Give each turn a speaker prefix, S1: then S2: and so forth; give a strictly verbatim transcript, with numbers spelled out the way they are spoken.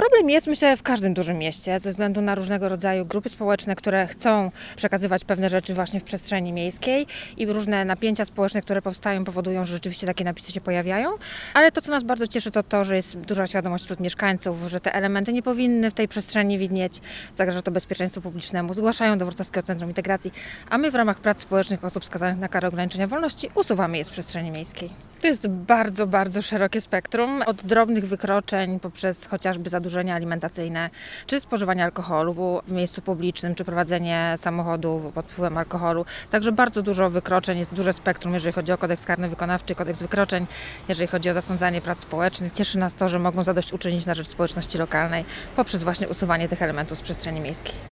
S1: Problem jest, myślę, w każdym dużym mieście, ze względu na różnego rodzaju grupy społeczne, które chcą przekazywać pewne rzeczy właśnie w przestrzeni miejskiej i różne napięcia społeczne, które powstają, powodują, że rzeczywiście takie napisy się pojawiają. Ale to, co nas bardzo cieszy, to to, że jest duża świadomość wśród mieszkańców, że te elementy nie powinny w tej przestrzeni widnieć, zagraża to bezpieczeństwu publicznemu, zgłaszają do Wrocławskiego Centrum Integracji, a my w ramach prac społecznych osób skazanych na karę ograniczenia wolności usuwamy je z przestrzeni miejskiej. To jest bardzo, bardzo szerokie spektrum, od drobnych wykroczeń poprzez chociażby zadłużenia alimentacyjne, czy spożywanie alkoholu w miejscu publicznym, czy prowadzenie samochodu pod wpływem alkoholu. Także bardzo dużo wykroczeń, jest duże spektrum, jeżeli chodzi o kodeks karny wykonawczy, kodeks wykroczeń, jeżeli chodzi o zasądzanie prac społecznych. Cieszy nas to, że mogą zadośćuczynić na rzecz społeczności lokalnej poprzez właśnie usuwanie tych elementów z przestrzeni miejskiej.